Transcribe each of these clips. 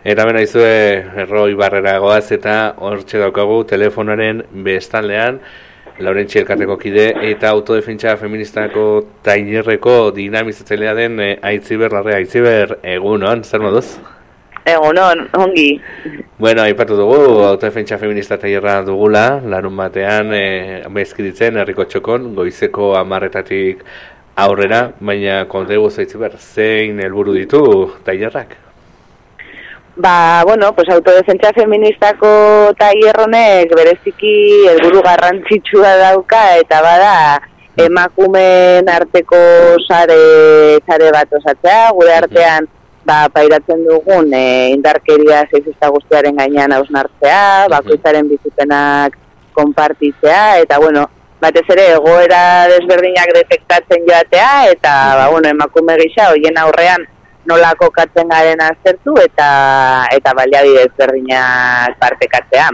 Eta bena izue Erroi Barrera goaz eta hortxe daukagu telefonaren bestaldean Laurentzi elkarteko kide eta autodefentsa feministako tailerreko dinamizatzailea den Aitziber Larrea. Aitziber, egunon, zer moduz? Egunon, ongi. Bueno, aipatu dugu, autodefentsa feminista tailerra dugula, larun batean bezkiritzen herriko txokon, goizeko 10:00 aurrera, baina kontegu Aitziber, zein helburu ditu tailerrak? Bueno, pues autodefentsa feministako tailer honek bereziki helburu garrantzitsua dauka eta bada emakumeen arteko sare bat osatzea, gure artean pairatzen dugun indarkeria sexista guztiaren gainean hausnartzea, bakoitzaren bizipenak konpartitzea eta bueno, batez ere egoera desberdinak detektatzen joatea eta emakume gisa hoien aurrean nola kokatzen garen aztertu eta baliabide ezberdinak partekatzea.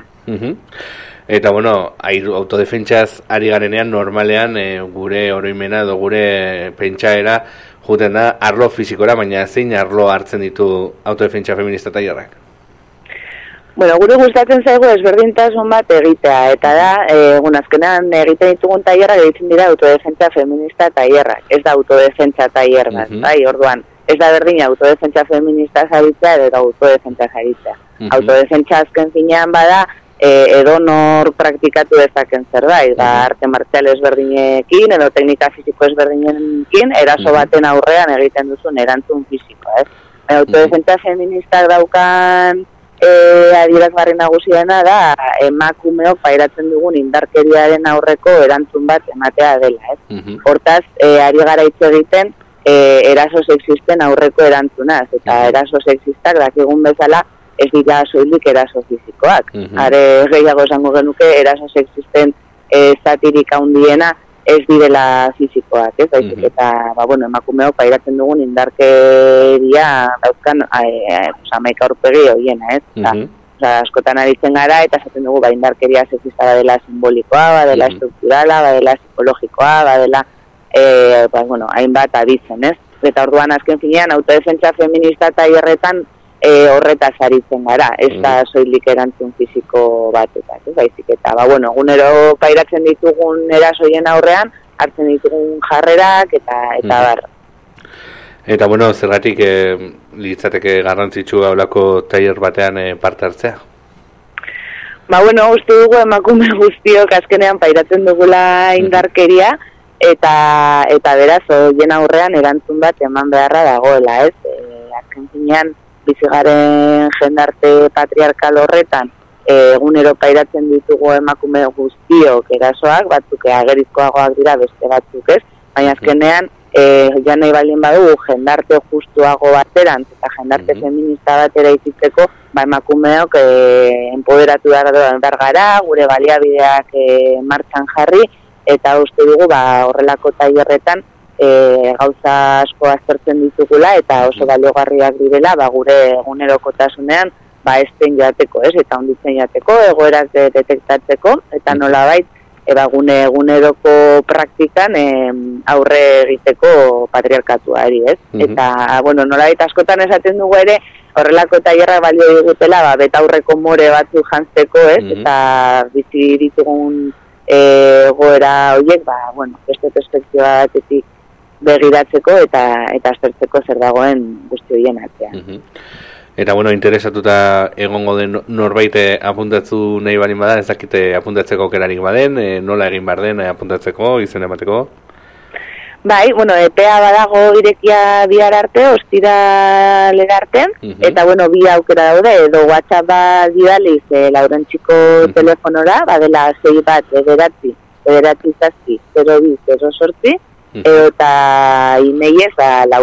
Eta bueno, autodefentsaz ari garenean normalean gure oroimena edo gure pentsaera juten da arlo fizikora, baina zein arlo hartzen ditu autodefentsa feminista tailerrak? Bueno, gure gustatzen zaigu ezberdintasun bat egitea, eta da, azkenean egiten ditugun tailerrak egiten dira autodefentsa feminista tailerrak, ez da autodefentsa tailer bat, orduan. Ez da berdina autodefentsa feminista zaritzea edo autodefentsa zaritzea. Autodefentsa azken finean bada edonor praktikatu dezaken zerbait, arte martzial ezberdinekin edo teknika fisiko ezberdinekin eraso baten aurrean egiten duzun erantzun fisikoa. Autodefentsa feministak daukan adierazgarri nagusiena da emakumeok pairatzen dugun indarkeriaren aurreko erantzun bat ematea dela. Hortaz, ari gara hitz egiten eraso sexisten aurreko erantzunaz, eta eraso sexistak dakigun bezala ez dira soilik eraso fizikoak. Are gehiago esango genuke eraso sexisten zatirik handiena ez direla fizikoak, ez? Eta emakumeok pairatzen dugun indarkeria dauzkan 11 aurpegi horiena, ez? Askotan aritzen gara eta esaten dugu indarkeria sexista badela simbolikoa, badela estrukturala, badela psikologikoa, badela hainbat aditzen, ez? Eta orduan azken finean autodefentsa feminista tailerretan horretaz aritzen gara, ez da soilik erantzun fisiko batetak, ez? Baizik eta, egunero pairatzen ditugun erasoien aurrean, hartzen ditugun jarrerak eta barra. Eta zergatik litzateke garrantzitsu haulako tailer batean parte hartzea? Uste dugu emakume guztiok azkenean pairatzen dugula indarkeria, eta beraz, hoien aurrean erantzun bat eman beharra dagoela, ez? Azken finean, bizigaren jendarte patriarkal horretan, egunero pairatzen ditugu emakume guztiok erasoak, batzuk agerizkoagoak dira beste batzuk ez, baina azkenean, joan nahi baldin badugu jendarte justuago baterantz eta jendarte feminista batera izitzeko, emakumeok empoderatu behar gara, gure baliabideak martxan jarri, eta uste dugu horrelako tailerretan gauza asko aztertzen ditugula eta oso baliogarriak direla gure egunerokotasunean ezten joateko, ez? Eta onditzen joateko, egoerak detektatzeko eta nolabait eguneroko praktikan aurre egiteko patriarkatuari, ez? Eta nolabait askotan esaten dugu ere horrelako tailerrak balio digutela betaurreko more batzu jantzeko, ez? Eta bizi ditugun egoera horiek, beste perspektiba batetik begiratzeko eta aztertzeko zer dagoen guzti horien artean. Eta interesatuta egongo den norbait apuntatzu nahi balin bada, ez dakite apuntatzeko aukerarik baden, nola egin behar den apuntatzeko, izen emateko? EPEA badago irekia bihar arte, ostiralera arte, eta bi aukera daude, edo WhatsApp bat bidaliz Laurentziko telefonora, badela 6 bat, 9 0208, eta emailez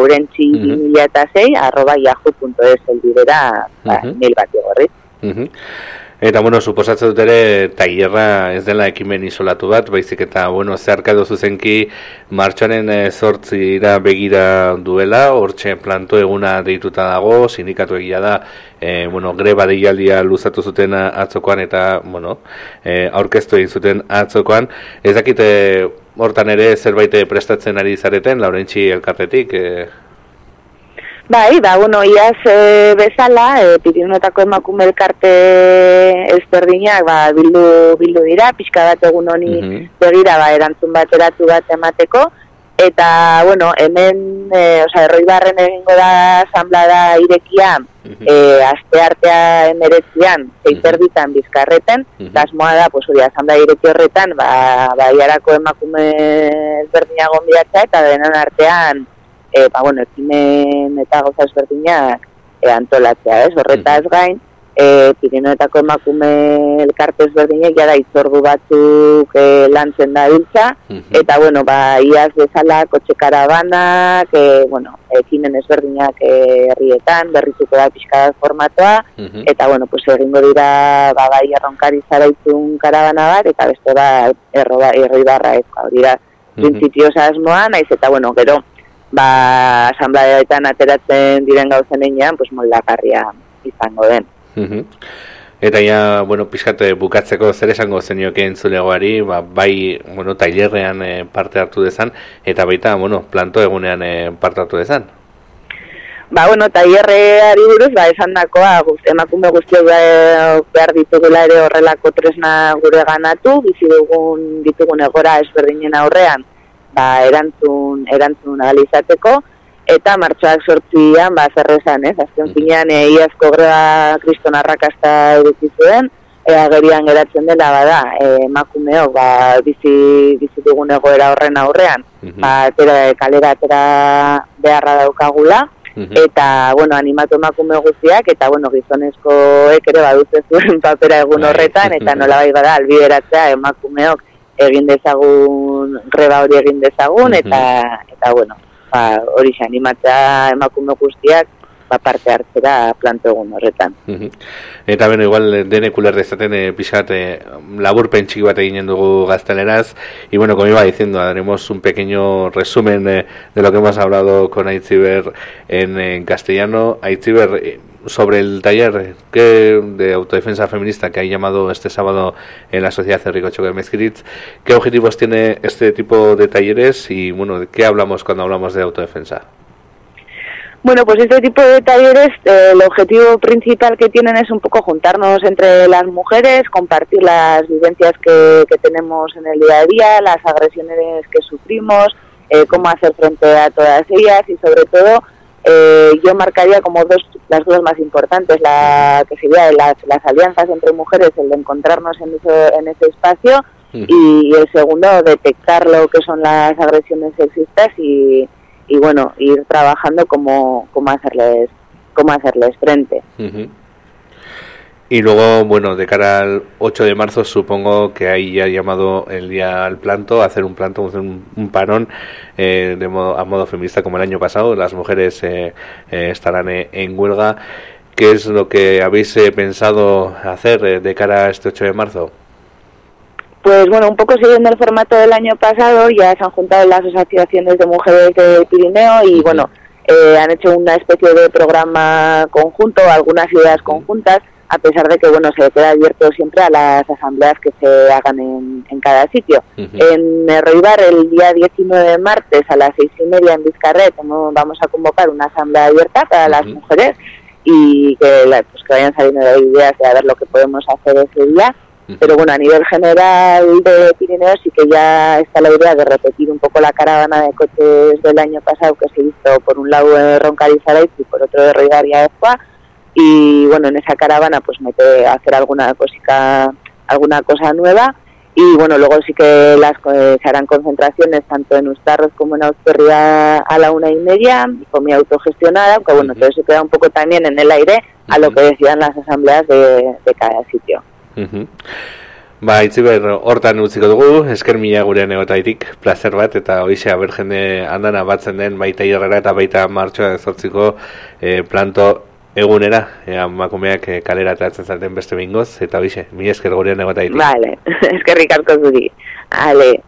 laurentzi2006@yahoo.es eldibera mail bat egorri. Eta suposatzen dut ere tailerra ez dela ekimen isolatu bat, baizik eta zeharka edo zuzenki martxoaren 8 begira duela, hortxe planto eguna deituta dago, sindikatu egia da, greba deialdia luzatu zuten atzokoan eta aurkeztu egin zuten atzokoan. Ez dakite hortan ere zerbait prestatzen ari zareten, Laurentzi elkartetik? Bai, bueno, iaz bezala, Pirinotako emakume elkarte ezberdinak bildu dira, pixka bat egun honi begira erantzun bateratu bat emateko, eta, bueno, hemen, Erroibarren egingo da asanblada irekia, aste artea emeretzian, zeiterditan Bizkarreten, asmoa da, asanblada ireki horretan, Baiarako emakume ezberdinak gonbidatza, eta denon artean, ekimen eta gauza ezberdinak antolatzea, ez? Horretaz gain, Pirinioetako emakume elkarte ezberdinak jada itzordu batzuk lantzen da biltza, eta, iaz bezala kotxe karabanak, ekimen ezberdinak herrietan, berrituko da pixka formatoa, eta, egingo dira, bai erronkari zaraitzun karabana bat, eta beste Erroibarra hori da, printzipioz asmoa, naiz eta, gero, asanbladeetan ateratzen diren gauzen einean, moldagarria izango den. Eta ja, pixkate bukatzeko zer esango zenioke entzulegoari, bai, tailerrean parte hartu dezan, eta baita, planto egunean parte hartu dezan. Tailerreari buruz, esan dakoa, emakume guztiok behar ditugula ere horrelako tresna gure ganatu, bizi ditugun egora ezberdinen aurrean, erantzun analizateko, eta martxoak 8an, zer esan, ez? Azken finean, iazko greba kriston arrakasta eduki zuen, agerian geratzen dela, emakumeok, bizi dugun egoera horren aurrean, kalera atera beharra daukagula, eta, animatu emakume guztiak, eta, gizonezkoek ere badute zuen papera egun horretan, eta nolabait bada, albideratzea emakumeok egin dezagun, greba hori egin dezagun, eta hori animatzea emakume guztiak parte hartzera planto egun horretan. Eta igual denek uler dezaten pixat laburpen txiki bat eginen dugu gazteleraz, y como iba diciendo, haremos un pequeño resumen de lo que hemos hablado con Aitziber en castellano. Aitziber, sobre el taller de autodefensa feminista que hay llamado este sábado en la Sociedad Herriko de Mezquiritz, ¿qué objetivos tiene este tipo de talleres y de qué hablamos cuando hablamos de autodefensa? Este tipo de talleres, el objetivo principal que tienen es un poco juntarnos entre las mujeres, compartir las vivencias que tenemos en el día a día, las agresiones que sufrimos, cómo hacer frente a todas ellas y sobre todo yo marcaría como las cosas más importantes, que sería las alianzas entre mujeres, el de encontrarnos en ese espacio y el segundo, detectar lo que son las agresiones sexistas y ir trabajando cómo hacerles frente. Y luego, de cara al 8 de marzo, supongo que hay ya llamado el día al planto, hacer un planto, un parón a modo feminista como el año pasado. Las mujeres estarán en huelga. ¿Qué es lo que habéis pensado hacer de cara a este 8 de marzo? Un poco siguiendo el formato del año pasado, ya se han juntado las asociaciones de mujeres del Pirineo y han hecho una especie de programa conjunto, algunas ideas conjuntas, a pesar de que se queda abierto siempre a las asambleas que se hagan en cada sitio. En Erroibar, el día 19 martes a las 6:30 en Bizkarret, vamos a convocar una asamblea abierta para las mujeres y que vayan saliendo de ideas de a ver lo que podemos hacer ese día. Pero a nivel general de Pirineo sí que ya está la idea de repetir un poco la caravana de coches del año pasado que se hizo por un lado de Roncari y Zaraitz y por otro de Erroibar y Aezkoa. Y en esa caravana hacer alguna cosa nueva y luego sí que se harán concentraciones tanto en Uztarroz como en Auzperria a la 1:30, comida autogestionada, aunque todo eso queda un poco también en el aire a lo que decían las asambleas de cada sitio. Aitziber, hortan utziko dugu, esker mila gurean egotaitik, placer bat, eta hoize aber jende andana batzen den baita irrera eta baita martxoa 8ko planto egunera, emakumeak kalera ateratzen zaten beste bingoz, eta hoize, mila esker gurean egotaitik. Vale, eskerrik asko zuri. Ale.